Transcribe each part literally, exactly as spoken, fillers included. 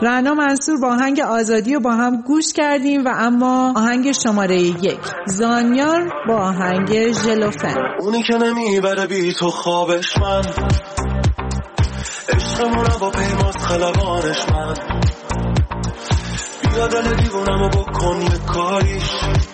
رعنا منصور با آهنگ آزادی رو با هم گوش کردیم و اما آهنگ شماره یک زانیار با آهنگ ژلوفن. اونی که نمیبره بی تو خوابش من، عشقمونم با پیماز خلبانش من، بیا دل دیوونمو بکن یه کاریش،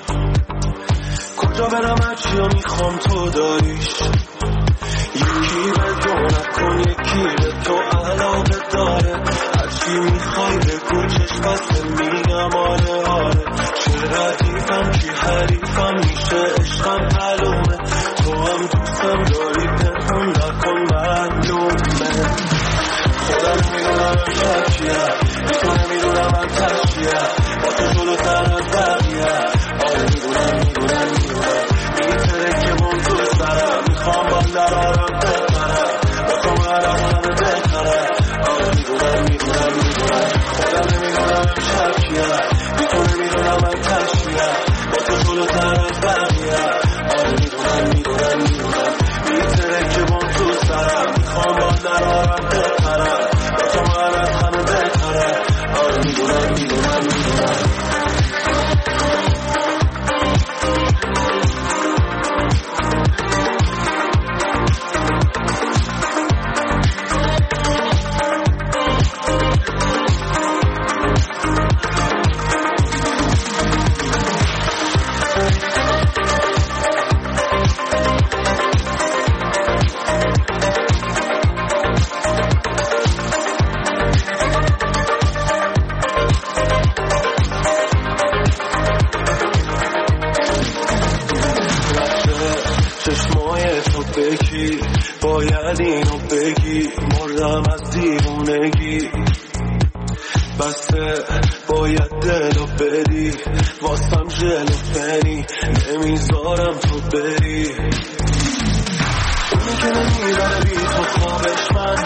کجا برم هرچی رو میخوام تو داریش، یکی به دو نکن یکی به تو علاقه داره، هرچی میخوای بگو چشم بسته میگم آره آره، چه ردیفم کی حریفم میشه عشقم معلومه، تو هم دوستم داری پنهون نکن معلومه، خودم میدونم شکیه بی تو نمیدونم من تشکیه، با تو جلوتر از بقیه، آره میدونم میدونم میدونم میتره که من دوست دارم، میخوام با درارم بپرم، با تو مرم همه بهتره، آره میدونم میدونم میدونم خودم نمیدونم شکیه بی تو نمیدونم من تشکیه، با تو جلوتر از بقیه، آره میدونم میدونم میدونم میتره که من دوست دارم، میخوام با درارم بپرم، با تو مرم همه بهتره، آره میدونم میدونم میدونم باید اینو بگی، مردم از دیوونگی، بسه باید دلو بدی، واسم ژلوفنی نمیذارم تو بری، اونی که نمیبره بی تو خوابش من،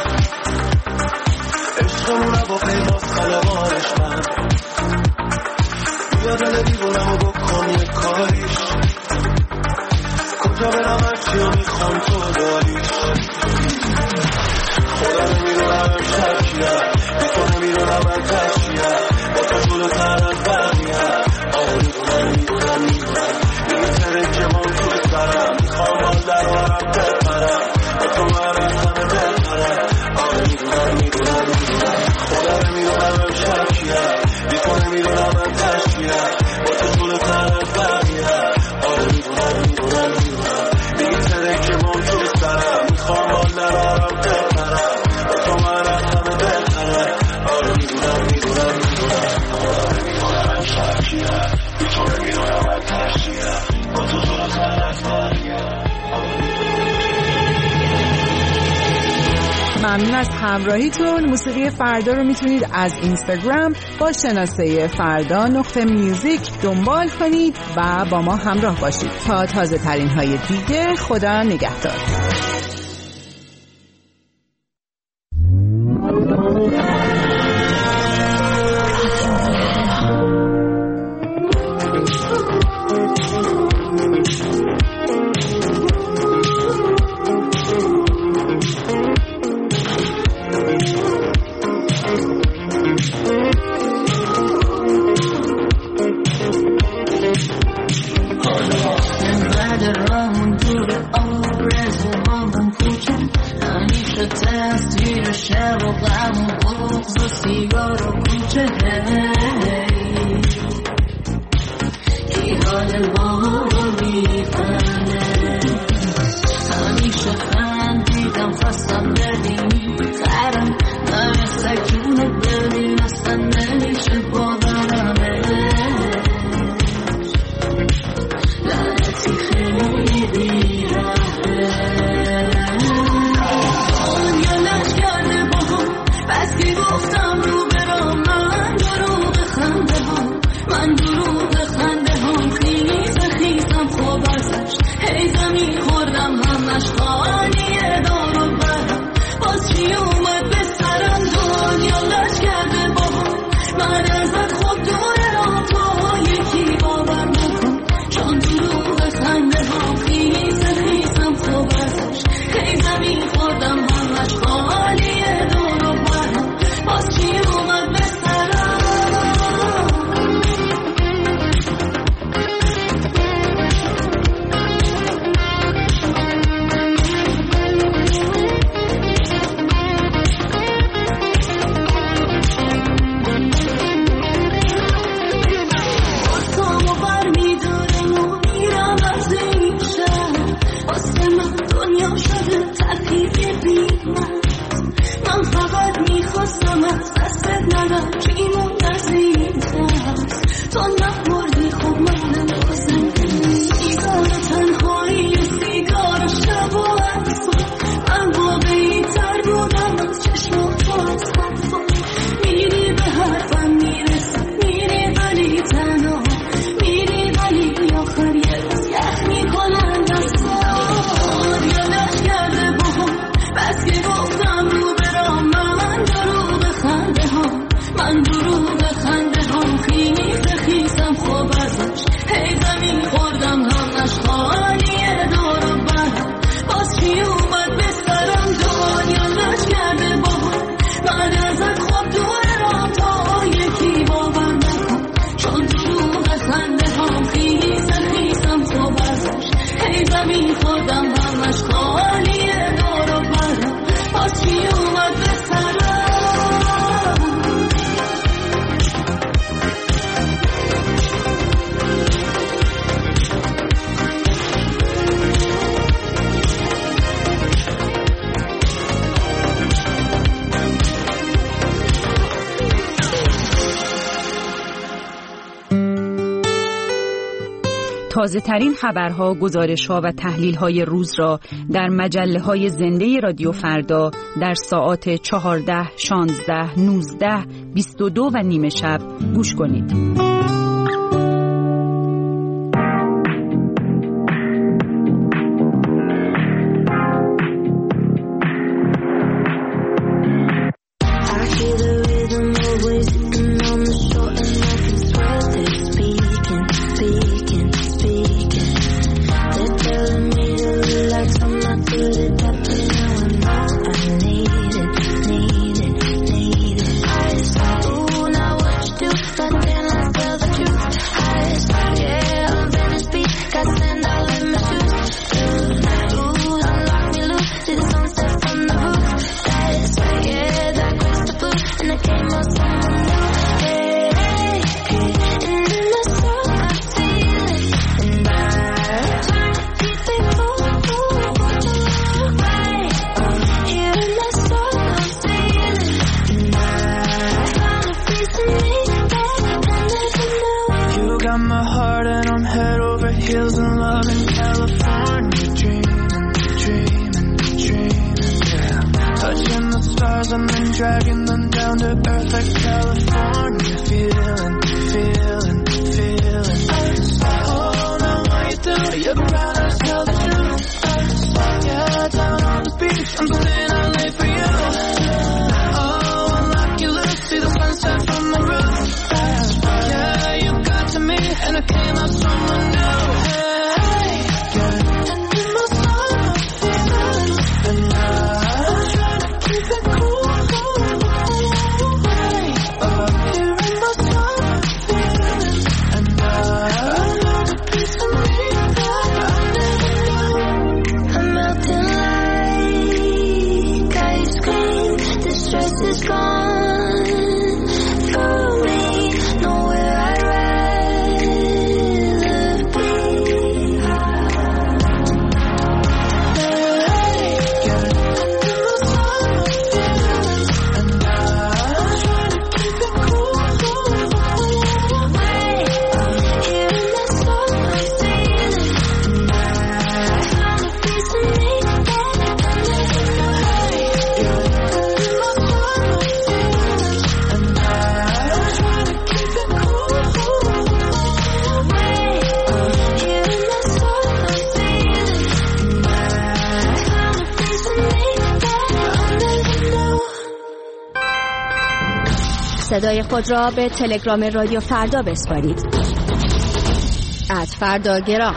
عشقمونه با پیماز خلبانش من، بیا دل دیوونمو بکن یه کاریش، کجا برم هرچی رو میخوام تو داریش، خودم نمیدونم شکیه بی تو نمیدونم من تشکیه، با تو جلوتر از بقیه، آره میدونم میدونم میدونم میتره که من دوست دارم، میخوام با درارم بپرم، با تو مرم همه بهتره، آره میدونم میدونم میدونم خودم نمیدونم شکیه بی تو نمیدونم من تشکیه، با تو جلوتر از بقیه، آره میدونم میدونم میدونم میتره که من دوست دارم، میخوام با درارم بپرم، با تو مرم همه بهتره، آره میدونم میدونم میدونم آره میدونم شکیه بی تو نمیدونم من تشکیه، با تو جلوتر از بقیه. ممنون از همراهیتون. موسیقی فردا رو میتونید از اینستاگرام با شناسه فردا نقطه میوزیک دنبال کنید و با ما همراه باشید تا تازه ترین های دیگه. خدا نگهدار. تصویر شب و غم و بغض و سیگار و کوچه کی حال ما رو میفهمه، همیشه خندیدم خواستم ببینی خرم من سکونه ببین اصلا نمیشه باورمه، لعنتی خیلی بیرمه بسکی گفتم رو برام من دروغ خنده ها من دروغ خنده ها خیز خیزم خوب ازش تازه ترین خبرها، گزارش‌ها و تحلیل‌های روز را در مجله‌های زنده رادیو فردا در ساعات چهارده، شانزده، نوزده، بیست و دو و نیمه شب گوش کنید. صدای خود را به تلگرام رادیو فردا بسپارید. ات فرداگرام.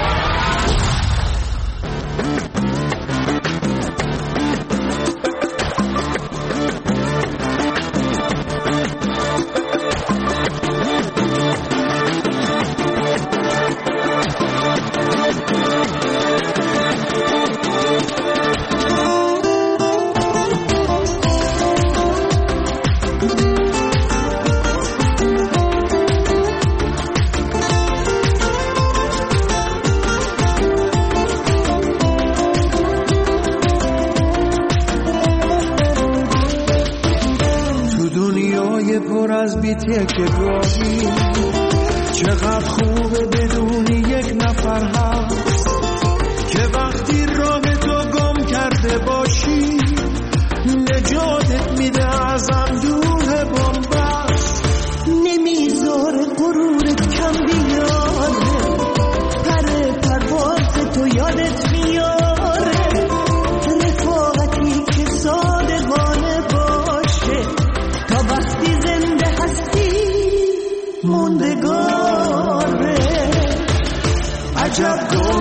که گاهی چقدر خوبه بدونی یک نفر هست که وقتی راه تو گم کرده باشی نجاتت میده از اندوه بنبست، نمیذاره غرورت کم بیاره، پر پرواز تو یادت میاره، رفاقتی که صادقانه باشه تا وقتی زنده موندگاره. عجب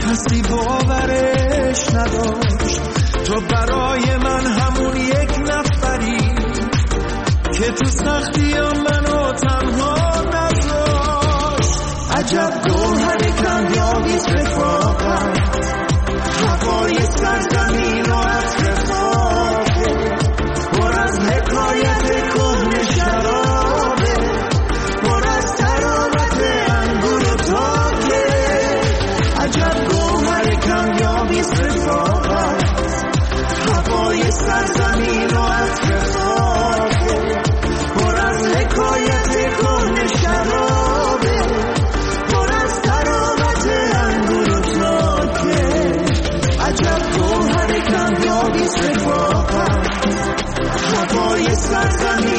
کسی باورش نداشت. تو برای من همون یک نفری که تو سختی ها منو تنها نذاشت. عجب گوهر کمیابیست رفاقت، هوای سرزمین و عطر خاکه، پر از حکایت کهنه شرابه، پر از تراوت انگور و تاکه. عجب گوهر کمیابیست رفاقت، هوای سرزمین و عطر خاکه، پر از حکایت کهنه شرابه، پر از تراوت انگور و تاکه. عجب گوهر کمیابیست رفاقت، هوای سرزمین